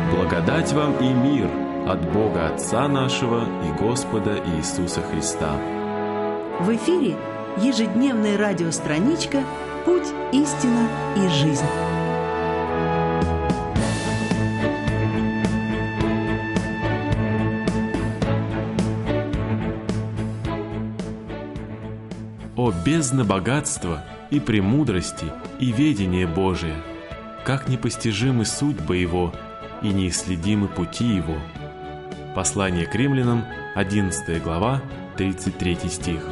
Благодать вам и мир от Бога Отца нашего и Господа Иисуса Христа. В эфире ежедневная радиостраничка «Путь, истина и жизнь». О бездна богатства и премудрости и ведения Божия! Как непостижимы судьбы Его и неисследимы пути Его. Послание к Римлянам, 11 глава, 33 стих.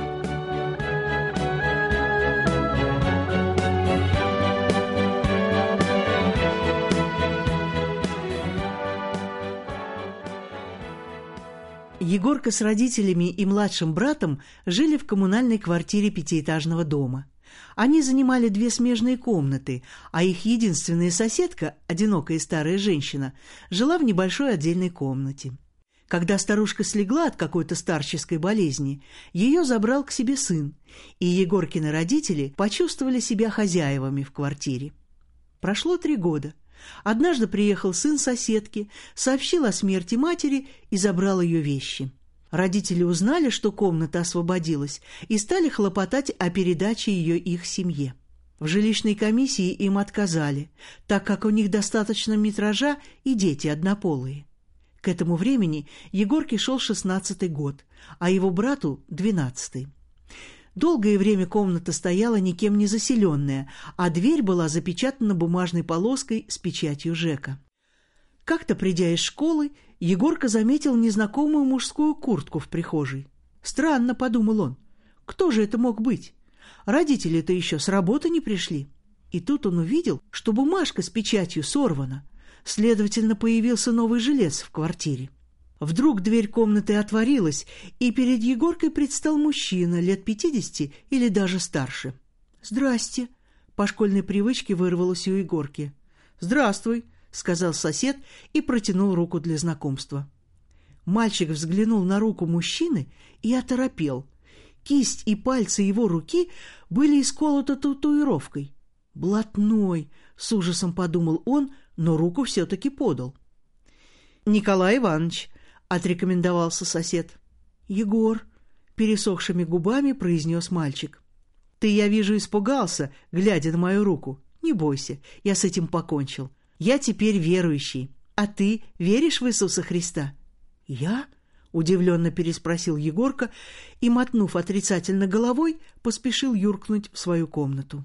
Егорка с родителями и младшим братом жили в коммунальной квартире пятиэтажного дома. Они занимали 2 смежные комнаты, а их единственная соседка, одинокая старая женщина, жила в небольшой отдельной комнате. Когда старушка слегла от какой-то старческой болезни, ее забрал к себе сын, и Егоркины родители почувствовали себя хозяевами в квартире. Прошло 3 года. Однажды приехал сын соседки, сообщил о смерти матери и забрал ее вещи. Родители узнали, что комната освободилась, и стали хлопотать о передаче ее их семье. В жилищной комиссии им отказали, так как у них достаточно метража и дети однополые. К этому времени Егорке шел 16-й год, а его брату – 12-й. Долгое время комната стояла никем не заселенная, а дверь была запечатана бумажной полоской с печатью ЖЭКа. Как-то, придя из школы, Егорка заметил незнакомую мужскую куртку в прихожей. «Странно», — подумал он, — «кто же это мог быть? Родители-то еще с работы не пришли». И тут он увидел, что бумажка с печатью сорвана, следовательно, появился новый жилец в квартире. Вдруг дверь комнаты отворилась, и перед Егоркой предстал мужчина лет 50 или даже старше. «Здрасте», — по школьной привычке вырвалось у Егорки. «Здравствуй», — сказал сосед и протянул руку для знакомства. Мальчик взглянул на руку мужчины и оторопел. Кисть и пальцы его руки были исколоты татуировкой. «Блатной», — с ужасом подумал он, но руку все-таки подал. «Николай Иванович», — отрекомендовался сосед. «Егор», — пересохшими губами произнес мальчик. «Ты, я вижу, испугался, глядя на мою руку. Не бойся, я с этим покончил. Я теперь верующий. А ты веришь в Иисуса Христа?» «Я?» — удивленно переспросил Егорка и, мотнув отрицательно головой, поспешил юркнуть в свою комнату.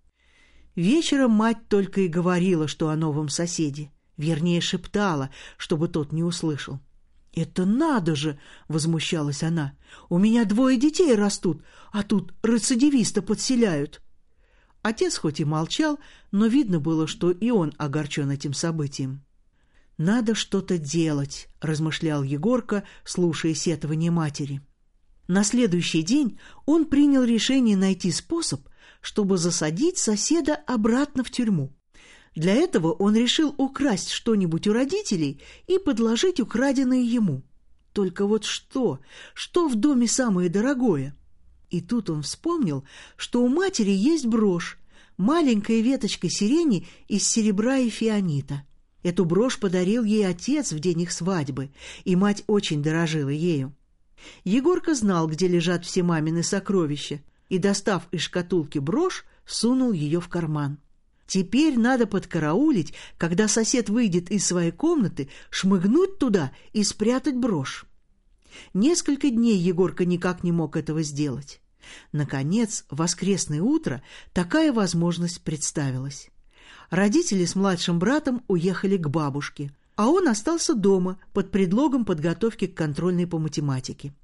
Вечером мать только и говорила, что о новом соседе. Вернее, шептала, чтобы тот не услышал. «Это надо же!» — возмущалась она. «У меня 2 детей растут, а тут рецидивиста подселяют». Отец хоть и молчал, но видно было, что и он огорчен этим событием. «Надо что-то делать», — размышлял Егорка, слушая сетование матери. На следующий день он принял решение найти способ, чтобы засадить соседа обратно в тюрьму. Для этого он решил украсть что-нибудь у родителей и подложить украденное ему. Только вот что в доме самое дорогое? И тут он вспомнил, что у матери есть брошь, маленькая веточка сирени из серебра и фианита. Эту брошь подарил ей отец в день их свадьбы, и мать очень дорожила ею. Егорка знал, где лежат все мамины сокровища, и, достав из шкатулки брошь, сунул ее в карман. Теперь надо подкараулить, когда сосед выйдет из своей комнаты, шмыгнуть туда и спрятать брошь. Несколько дней Егорка никак не мог этого сделать. Наконец, в воскресное утро такая возможность представилась. Родители с младшим братом уехали к бабушке, а он остался дома под предлогом подготовки к контрольной по математике.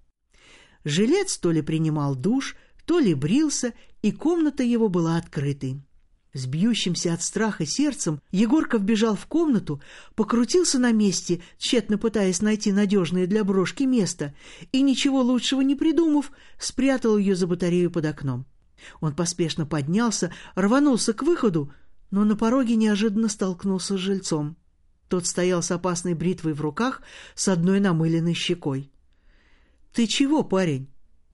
Жилец то ли принимал душ, то ли брился, и комната его была открытой. С бьющимся от страха сердцем Егорка вбежал в комнату, покрутился на месте, тщетно пытаясь найти надежное для брошки место, и, ничего лучшего не придумав, спрятал ее за батарею под окном. Он поспешно поднялся, рванулся к выходу, но на пороге неожиданно столкнулся с жильцом. Тот стоял с опасной бритвой в руках, с одной намыленной щекой. «Ты чего, парень?»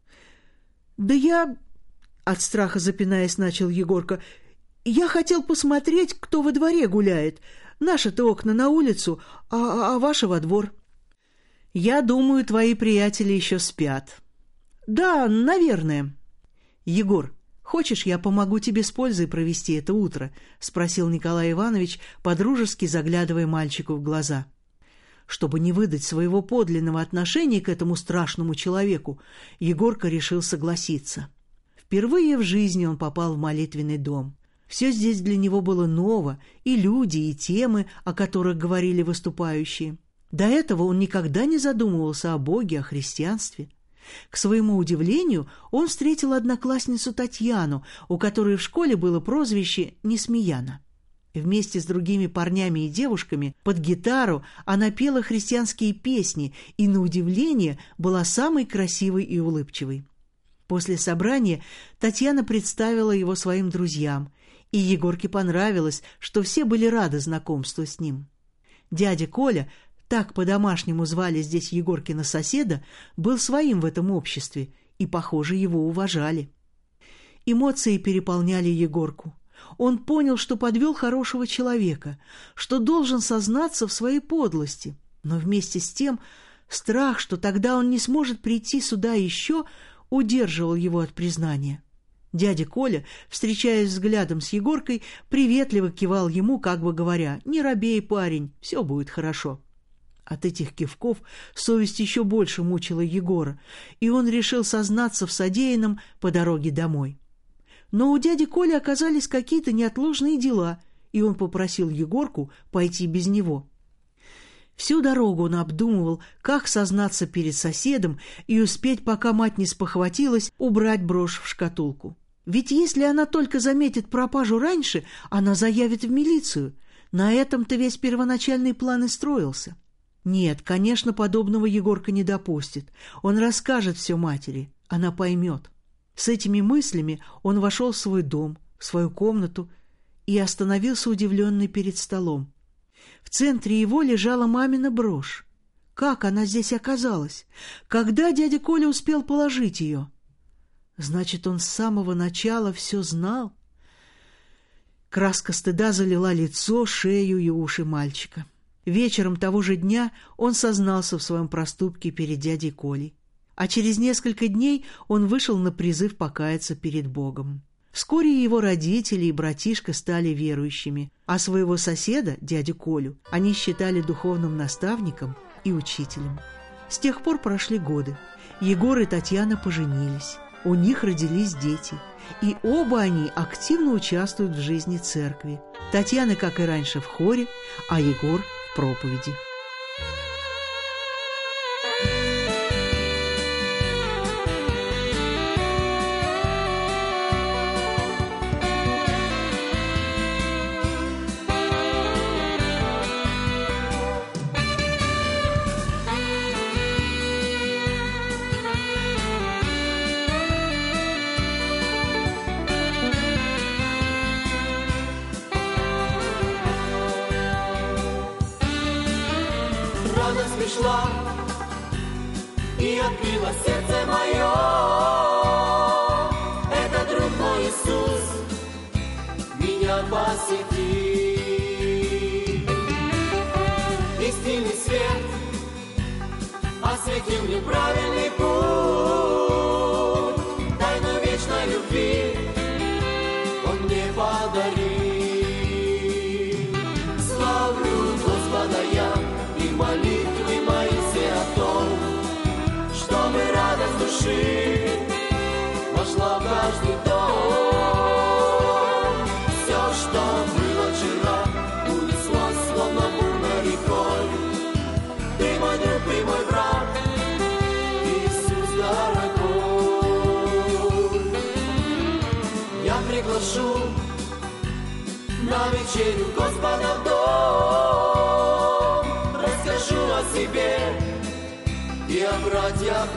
«Да я...» — от страха запинаясь, начал Егорка. «Я хотел посмотреть, кто во дворе гуляет. Наши-то окна на улицу, а ваши во двор». «Я думаю, твои приятели еще спят». «Да, наверное». «Егор, хочешь, я помогу тебе с пользой провести это утро?» — спросил Николай Иванович, подружески заглядывая мальчику в глаза. Чтобы не выдать своего подлинного отношения к этому страшному человеку, Егорка решил согласиться. Впервые в жизни он попал в молитвенный дом. Все здесь для него было ново, и люди, и темы, о которых говорили выступающие. До этого он никогда не задумывался о Боге, о христианстве. К своему удивлению, он встретил одноклассницу Татьяну, у которой в школе было прозвище «Несмеяна». Вместе с другими парнями и девушками под гитару она пела христианские песни и, на удивление, была самой красивой и улыбчивой. После собрания Татьяна представила его своим друзьям, и Егорке понравилось, что все были рады знакомству с ним. Дядя Коля, так по-домашнему звали здесь Егоркина соседа, был своим в этом обществе, и, похоже, его уважали. Эмоции переполняли Егорку. Он понял, что подвел хорошего человека, что должен сознаться в своей подлости, но вместе с тем страх, что тогда он не сможет прийти сюда еще, удерживал его от признания. Дядя Коля, встречаясь взглядом с Егоркой, приветливо кивал ему, как бы говоря: «Не робей, парень, все будет хорошо». От этих кивков совесть еще больше мучила Егора, и он решил сознаться в содеянном по дороге домой. Но у дяди Коли оказались какие-то неотложные дела, и он попросил Егорку пойти без него. Всю дорогу он обдумывал, как сознаться перед соседом и успеть, пока мать не спохватилась, убрать брошь в шкатулку. Ведь если она только заметит пропажу раньше, она заявит в милицию. На этом-то весь первоначальный план и строился. Нет, конечно, подобного Егорка не допустит. Он расскажет все матери, она поймет. С этими мыслями он вошел в свой дом, в свою комнату и остановился удивленный перед столом. В центре его лежала мамина брошь. Как она здесь оказалась? Когда дядя Коля успел положить ее? Значит, он с самого начала все знал? Краска стыда залила лицо, шею и уши мальчика. Вечером того же дня он сознался в своем проступке перед дядей Колей. А через несколько дней он вышел на призыв покаяться перед Богом. Вскоре его родители и братишка стали верующими, а своего соседа, дядю Колю, они считали духовным наставником и учителем. С тех пор прошли годы. Егор и Татьяна поженились, у них родились дети, и оба они активно участвуют в жизни церкви. Татьяна, как и раньше, в хоре, а Егор в проповеди. Радость пришла и открыла сердце мое. Это друг мой Иисус меня посетил. Истинный свет осветил мне правильный путь. Тайну вечной любви Он мне подарил. Славлю Господа я, и молитвы мои все о том, чтобы радость души вошла в каждый дом. Все, что было вчера, унеслось словно бурной рекой. Ты мой друг, ты мой брат, Иисус дорогой. Я приглашу на вечерю Господа в дом. Расскажу о себе и о братьях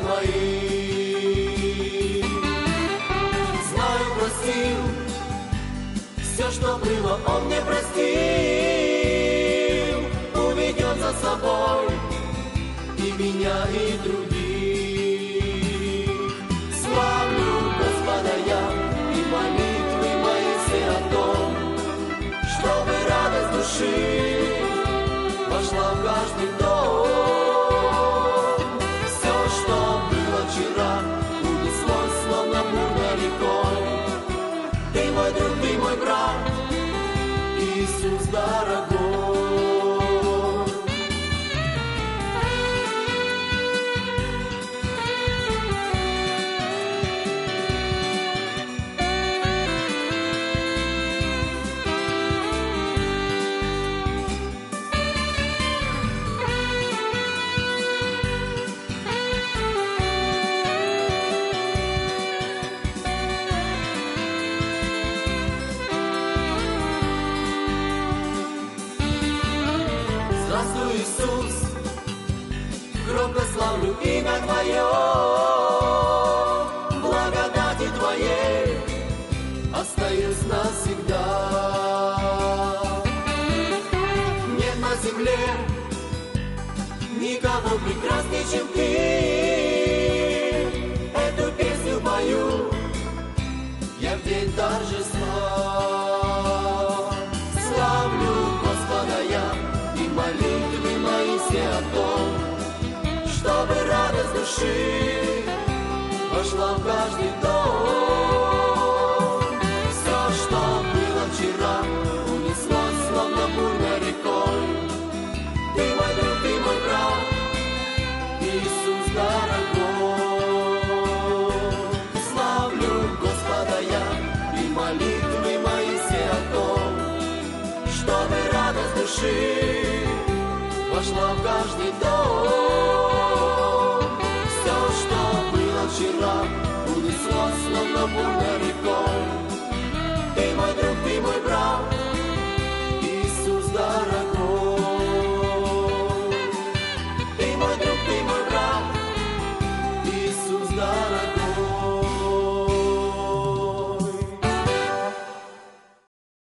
моих. Знаю, простил, все, что было, Он мне простил. Уведет за собой и меня, и других. Славлю Господа я, и молитвы мои все о том, чтобы радость души Здравствуй, Иисус, громко славлю имя Твое, благодати Твоей остаюсь навсегда. Нет на земле никого прекраснее, чем Ты. Эту песню пою я в день торжества. Славлю Господа я, и молитвы мои все о том, чтобы радость души вошла в каждый дом. Все, что было вчера, унеслось словно бурной рекой. Ты мой друг, ты мой брат, Иисус дорогой. Славлю Господа я, и молитвы мои все о том, чтобы радость души вошла в каждый дом. Все, что было вчера, унеслось словно бурной